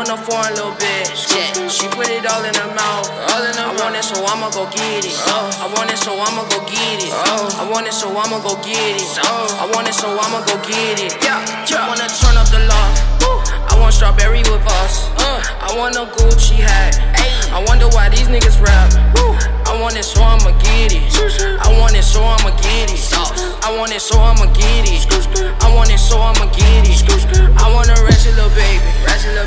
want a foreign little bitch. Yeah. She put it all in her mouth. I want it, so I'ma go get it. I want it, so I'ma go get it. I want it, so I'ma go get it. I want it, so I'ma go get it. Yeah. I wanna turn up the loft. I want strawberry with us. I want a Gucci hat. I wonder why these niggas rap. I want it, so I'ma get it. I want it, so I'ma get it. I want it, so I'ma get it. I want it, so I'ma get it. I want a ratchet little baby.